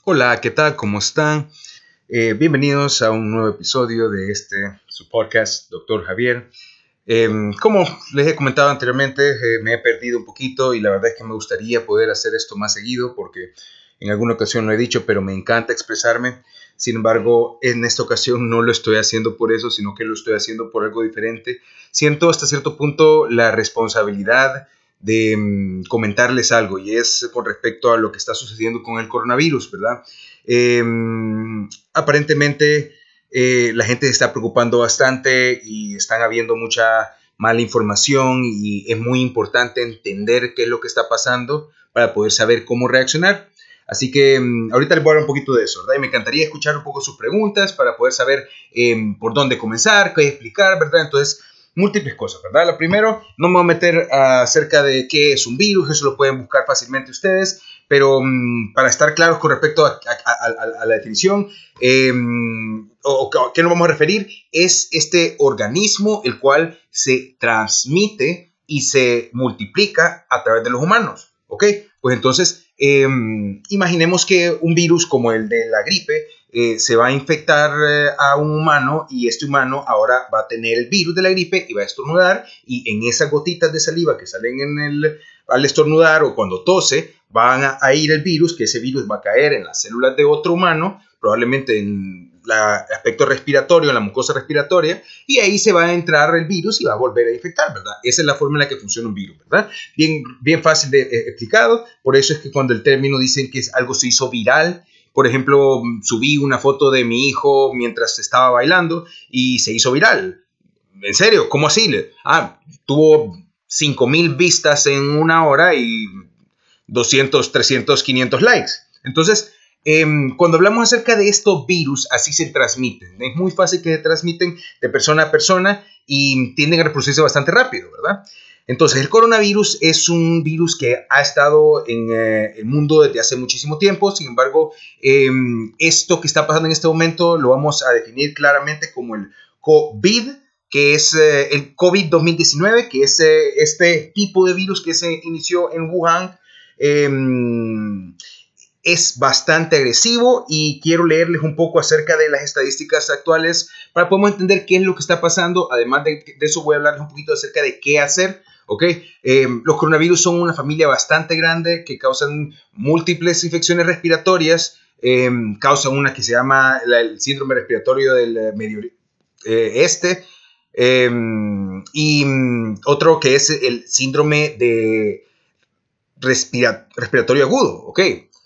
Hola, ¿qué tal? ¿Cómo están? Bienvenidos a un nuevo episodio de su podcast, Doctor Javier. Como les he comentado anteriormente, me he perdido un poquito y la verdad es que me gustaría poder hacer esto más seguido porque en alguna ocasión lo he dicho, pero me encanta expresarme. Sin embargo, en esta ocasión no lo estoy haciendo por eso, sino que lo estoy haciendo por algo diferente. Siento hasta cierto punto la responsabilidad de comentarles algo y es con respecto a lo que está sucediendo con el coronavirus, ¿verdad? Eh, Aparentemente la gente se está preocupando bastante y están habiendo mucha mala información y es muy importante entender qué es lo que está pasando para poder saber cómo reaccionar. Así que ahorita les voy a hablar un poquito de eso, ¿verdad? Y me encantaría escuchar un poco sus preguntas para poder saber por dónde comenzar, qué explicar, ¿verdad? Entonces, múltiples cosas, ¿verdad? Lo primero, no me voy a meter acerca de qué es un virus, eso lo pueden buscar fácilmente ustedes, pero para estar claros con respecto a la definición, o a qué nos vamos a referir, es este organismo el cual se transmite y se multiplica a través de los humanos, ¿ok? Pues entonces, imaginemos que un virus como el de la gripe se va a infectar a un humano y este humano ahora va a tener el virus de la gripe y va a estornudar y en esas gotitas de saliva que salen al estornudar o cuando tose van a ir el virus, que ese virus va a caer en las células de otro humano, probablemente en el aspecto respiratorio, en la mucosa respiratoria, y ahí se va a entrar el virus y va a volver a infectar, ¿verdad? Esa es la forma en la que funciona un virus, ¿verdad? Bien fácil de explicado, por eso es que cuando el término dicen que algo se hizo viral, por ejemplo, subí una foto de mi hijo mientras estaba bailando y se hizo viral. ¿En serio? ¿Cómo así? Tuvo 5,000 vistas en una hora y 200, 300, 500 likes. Entonces, cuando hablamos acerca de estos virus, así se transmiten. Es muy fácil que se transmiten de persona a persona y tienden a reproducirse bastante rápido, ¿verdad? Entonces, el coronavirus es un virus que ha estado en el mundo desde hace muchísimo tiempo. Sin embargo, esto que está pasando en este momento lo vamos a definir claramente como el COVID, que es el COVID 2019, que es este tipo de virus que se inició en Wuhan. Es bastante agresivo y quiero leerles un poco acerca de las estadísticas actuales para poder entender qué es lo que está pasando. Además de eso voy a hablarles un poquito acerca de qué hacer. ¿Okay? Los coronavirus son una familia bastante grande que causan múltiples infecciones respiratorias. Causan una que se llama el síndrome respiratorio del Medio Este. Y otro que es el síndrome de respiratorio agudo, ¿ok?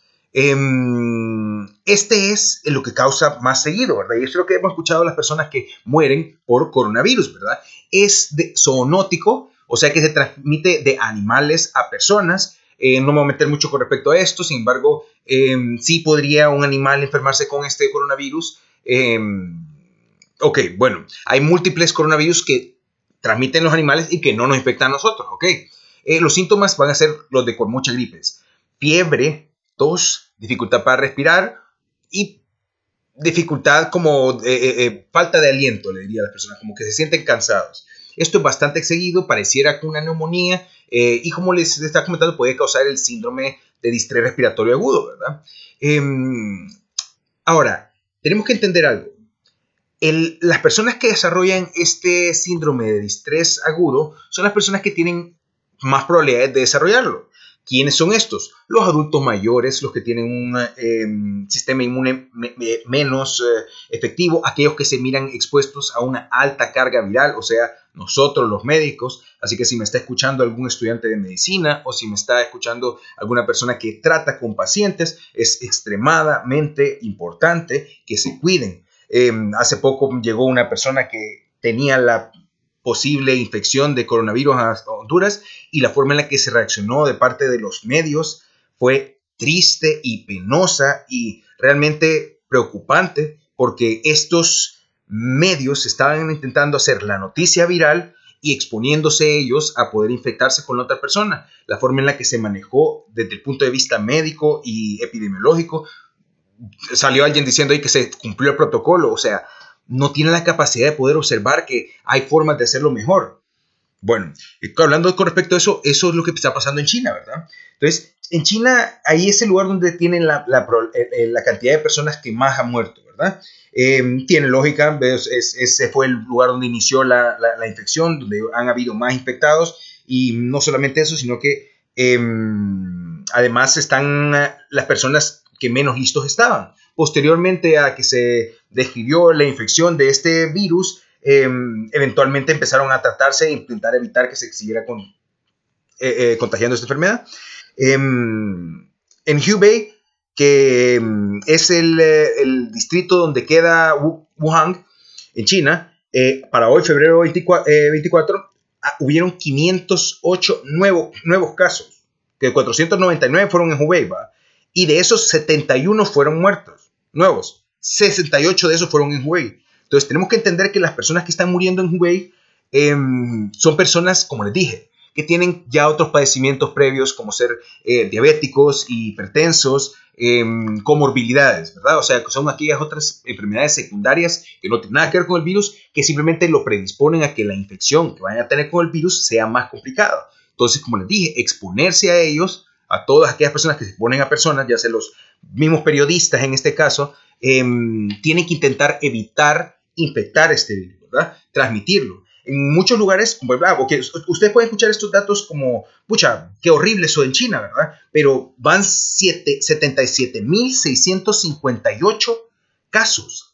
Este es lo que causa más seguido, ¿verdad? Y eso es lo que hemos escuchado de las personas que mueren por coronavirus, ¿verdad? Es zoonótico, o sea que se transmite de animales a personas. No me voy a meter mucho con respecto a esto, sin embargo, sí podría un animal enfermarse con este coronavirus. Ok, bueno, hay múltiples coronavirus que transmiten los animales y que no nos infectan a nosotros, ¿ok? Los síntomas van a ser los de con muchas gripes. Fiebre, tos, dificultad para respirar y dificultad como falta de aliento, le diría a las personas, como que se sienten cansados. Esto es bastante seguido, pareciera que una neumonía y como les estaba comentando puede causar el síndrome de distrés respiratorio agudo, ¿verdad? Ahora, tenemos que entender algo. Las personas que desarrollan este síndrome de distrés agudo son las personas que tienen más probabilidades de desarrollarlo. ¿Quiénes son estos? Los adultos mayores, los que tienen un sistema inmune menos efectivo, aquellos que se miran expuestos a una alta carga viral, o sea, nosotros los médicos. Así que si me está escuchando algún estudiante de medicina o si me está escuchando alguna persona que trata con pacientes, es extremadamente importante que se cuiden. Hace poco llegó una persona que tenía la posible infección de coronavirus a Honduras y la forma en la que se reaccionó de parte de los medios fue triste y penosa y realmente preocupante porque estos medios estaban intentando hacer la noticia viral y exponiéndose ellos a poder infectarse con otra persona. La forma en la que se manejó desde el punto de vista médico y epidemiológico, salió alguien diciendo ahí que se cumplió el protocolo, o sea, no tiene la capacidad de poder observar que hay formas de hacerlo mejor. Bueno, hablando con respecto a eso, eso es lo que está pasando en China, ¿verdad? Entonces, en China, ahí es el lugar donde tienen la cantidad de personas que más han muerto, ¿verdad? Tiene lógica, ese fue el lugar donde inició la infección, donde han habido más infectados, y no solamente eso, sino que además están las personas que menos listos estaban. Posteriormente a que se describió la infección de este virus, eventualmente empezaron a tratarse e intentar evitar que se siguiera contagiando esta enfermedad. En Hubei, que es el distrito donde queda Wuhan, en China, para hoy, febrero 24, hubieron 508 nuevos casos, que 499 fueron en Hubei, ¿va? Y de esos 71 fueron muertos, nuevos. 68 de esos fueron en Hubei. Entonces tenemos que entender que las personas que están muriendo en Hubei son personas, como les dije, que tienen ya otros padecimientos previos, como ser diabéticos, hipertensos, comorbilidades, ¿verdad? O sea, que son aquellas otras enfermedades secundarias que no tienen nada que ver con el virus, que simplemente lo predisponen a que la infección que vayan a tener con el virus sea más complicada. Entonces, como les dije, exponerse a ellos, a todas aquellas personas que se exponen a personas, ya sea los mismos periodistas en este caso, tienen que intentar evitar infectar este virus, ¿verdad? Transmitirlo. En muchos lugares, porque ustedes pueden escuchar estos datos como, pucha, qué horrible eso en China, ¿verdad? Pero van 77.658 casos.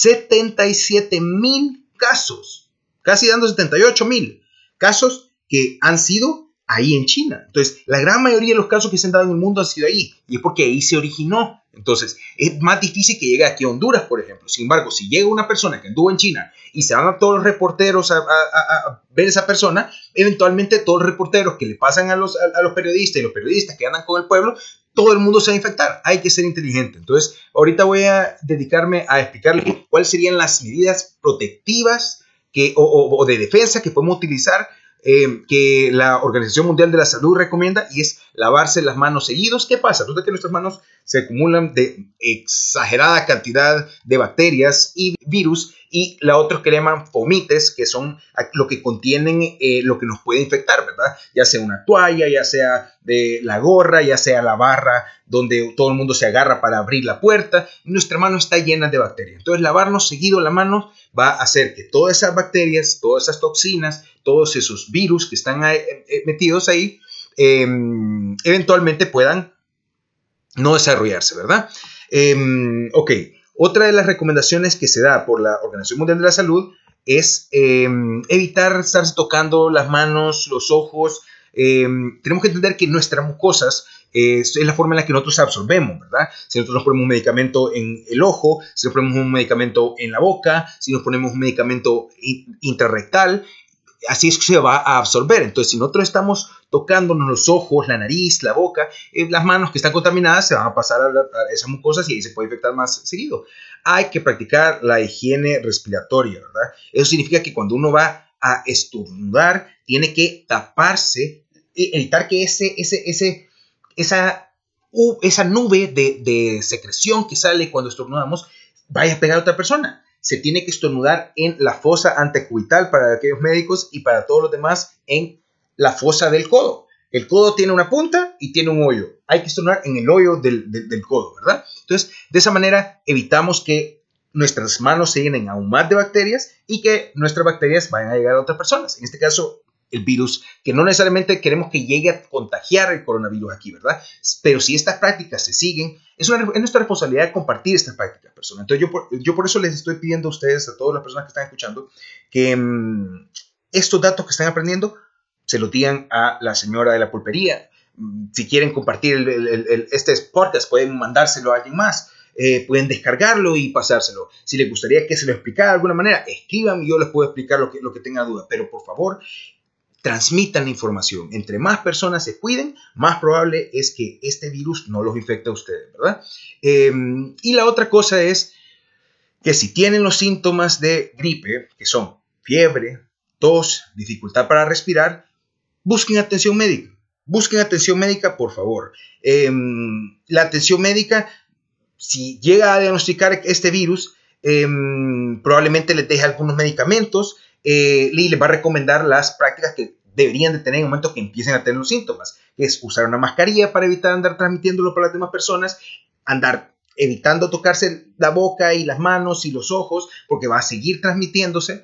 77.000 casos. Casi dando 78.000 casos que han sido ahí en China. Entonces, la gran mayoría de los casos que se han dado en el mundo han sido ahí. Y es porque ahí se originó. Entonces, es más difícil que llegue aquí a Honduras, por ejemplo. Sin embargo, si llega una persona que anduvo en China y se van a todos los reporteros a ver esa persona, eventualmente todos los reporteros que le pasan a los periodistas y los periodistas que andan con el pueblo, todo el mundo se va a infectar. Hay que ser inteligente. Entonces, ahorita voy a dedicarme a explicarles cuáles serían las medidas protectivas o de defensa que podemos utilizar, que la Organización Mundial de la Salud recomienda, y es lavarse las manos seguidos. ¿Qué pasa? Resulta que nuestras manos se acumulan de exagerada cantidad de bacterias y virus, y la otra que le llaman fomites, que son lo que contienen lo que nos puede infectar, ¿verdad? Ya sea una toalla, ya sea de la gorra, ya sea la barra donde todo el mundo se agarra para abrir la puerta. Nuestra mano está llena de bacterias. Entonces, lavarnos seguido la mano va a hacer que todas esas bacterias, todas esas toxinas, todos esos virus que están metidos ahí, eventualmente puedan no desarrollarse, ¿verdad? Ok, otra de las recomendaciones que se da por la Organización Mundial de la Salud es evitar estarse tocando las manos, los ojos. Tenemos que entender que nuestras mucosas es la forma en la que nosotros absorbemos, ¿verdad? Si nosotros nos ponemos un medicamento en el ojo, si nos ponemos un medicamento en la boca, si nos ponemos un medicamento intrarrectal, así es que se va a absorber. Entonces, si nosotros estamos tocándonos los ojos, la nariz, la boca, las manos que están contaminadas se van a pasar a esas mucosas y ahí se puede infectar más seguido. Hay que practicar la higiene respiratoria, ¿verdad? Eso significa que cuando uno va a estornudar, tiene que taparse, evitar que esa nube de secreción que sale cuando estornudamos vaya a pegar a otra persona. Se tiene que estornudar en la fosa antecubital para aquellos médicos, y para todos los demás en la fosa del codo. El codo tiene una punta y tiene un hoyo. Hay que estornudar en el hoyo del codo, ¿verdad? Entonces, de esa manera evitamos que nuestras manos se llenen aún más de bacterias y que nuestras bacterias vayan a llegar a otras personas. En este caso, el virus, que no necesariamente queremos que llegue a contagiar el coronavirus aquí, ¿verdad? Pero si estas prácticas se siguen, es nuestra responsabilidad compartir estas prácticas, personas. Entonces yo por eso les estoy pidiendo a ustedes, a todas las personas que están escuchando, que estos datos que están aprendiendo se los digan a la señora de la pulpería. Si quieren compartir este podcast, pueden mandárselo a alguien más. Pueden descargarlo y pasárselo. Si les gustaría que se lo explicara de alguna manera, escriban y yo les puedo explicar lo que tenga duda. Pero por favor, transmitan la información. Entre más personas se cuiden, más probable es que este virus no los infecte a ustedes, ¿verdad? Y la otra cosa es que si tienen los síntomas de gripe, que son fiebre, tos, dificultad para respirar, busquen atención médica. Busquen atención médica, por favor. La atención médica, si llega a diagnosticar este virus, probablemente les deje algunos medicamentos, y les va a recomendar las prácticas que deberían de tener en el momento que empiecen a tener los síntomas, que es usar una mascarilla para evitar andar transmitiéndolo para las demás personas, andar evitando tocarse la boca y las manos y los ojos, porque va a seguir transmitiéndose.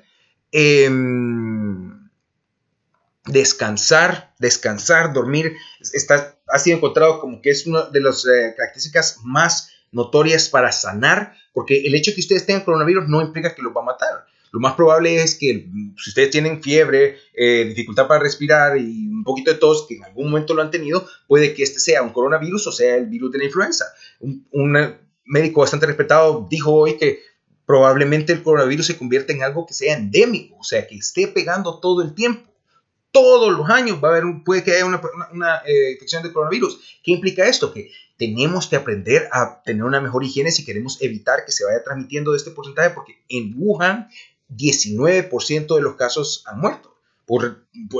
Descansar, dormir, ha sido encontrado como que es una de las características más notorias para sanar, porque el hecho de que ustedes tengan coronavirus no implica que los va a matar. Lo más probable es que si ustedes tienen fiebre, dificultad para respirar y un poquito de tos, que en algún momento lo han tenido, puede que este sea un coronavirus o sea el virus de la influenza. Un médico bastante respetado dijo hoy que probablemente el coronavirus se convierta en algo que sea endémico, o sea, que esté pegando todo el tiempo. Todos los años va a haber puede que haya una infección de coronavirus. ¿Qué implica esto? Que tenemos que aprender a tener una mejor higiene si queremos evitar que se vaya transmitiendo de este porcentaje, porque en Wuhan 19% de los casos han muerto con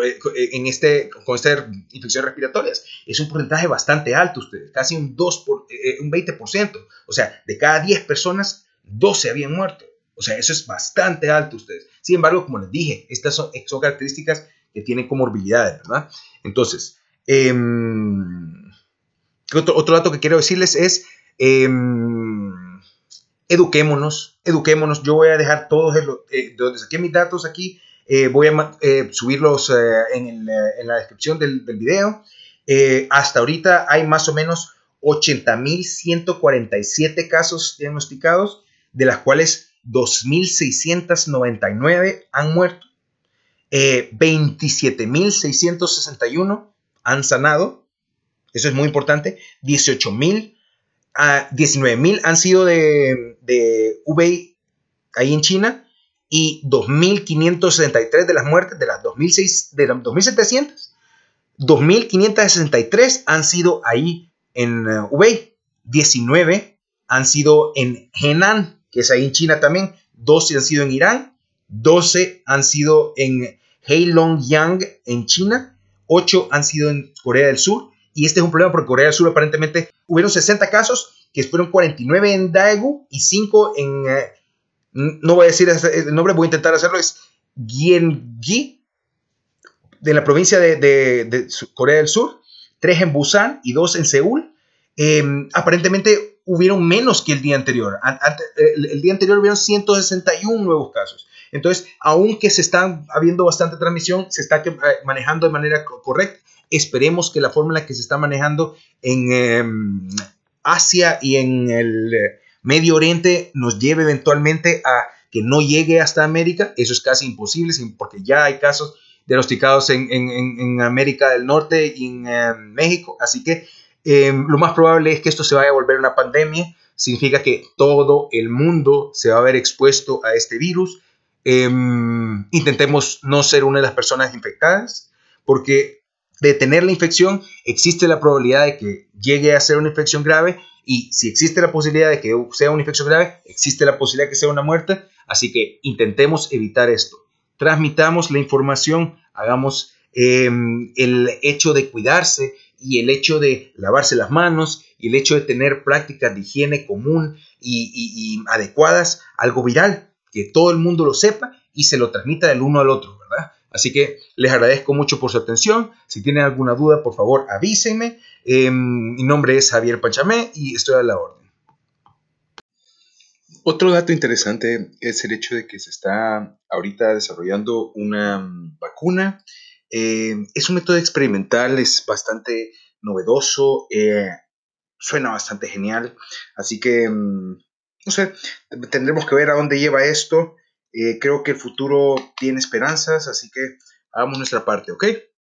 esta infección respiratorias. Es un porcentaje bastante alto, ustedes, casi un 20%. O sea, de cada 10 personas, 12 habían muerto. O sea, eso es bastante alto, ustedes. Sin embargo, como les dije, estas son características que tienen comorbilidades, ¿verdad? Entonces, otro dato que quiero decirles es, eduquémonos. Yo voy a dejar todos donde saqué mis datos aquí, voy a subirlos en la descripción del video. Hasta ahorita hay más o menos 80,147 casos diagnosticados, de las cuales 2,699 han muerto. 27,661 han sanado. Eso es muy importante. 19,000 han sido de Hubei, ahí en China, y 2,563 de las muertes, de las 2,700, 2,563 han sido ahí en Hubei. 19 han sido en Henan, que es ahí en China también. 12 han sido en Irán. 12 han sido en Heilongjiang, en China. 8 han sido en Corea del Sur. Y este es un problema porque Corea del Sur aparentemente hubieron 60 casos, que fueron 49 en Daegu y 5 en, no voy a decir el nombre, voy a intentar hacerlo, es Gyeonggi, de la provincia de Corea del Sur, 3 en Busan y 2 en Seúl. Aparentemente hubieron menos que el día anterior. El día anterior hubieron 161 nuevos casos. Entonces, aunque se está habiendo bastante transmisión, se está manejando de manera correcta. Esperemos que la forma en la que se está manejando en Asia y en el Medio Oriente nos lleve eventualmente a que no llegue hasta América. Eso es casi imposible porque ya hay casos diagnosticados en América del Norte y en México. Así que lo más probable es que esto se vaya a volver una pandemia. Significa que todo el mundo se va a ver expuesto a este virus. Intentemos no ser una de las personas infectadas, porque de tener la infección existe la probabilidad de que llegue a ser una infección grave, y si existe la posibilidad de que sea una infección grave, existe la posibilidad de que sea una muerte. Así que intentemos evitar esto. Transmitamos la información, hagamos el hecho de cuidarse y el hecho de lavarse las manos y el hecho de tener prácticas de higiene común y adecuadas, algo viral, que todo el mundo lo sepa y se lo transmita del uno al otro, ¿verdad? Así que les agradezco mucho por su atención. Si tienen alguna duda, por favor, avísenme. Mi nombre es Javier Pachamé y estoy a la orden. Otro dato interesante es el hecho de que se está ahorita desarrollando una vacuna. Es un método experimental, es bastante novedoso, suena bastante genial. Así que, no sé, tendremos que ver a dónde lleva esto. Creo que el futuro tiene esperanzas, así que hagamos nuestra parte, ¿ok?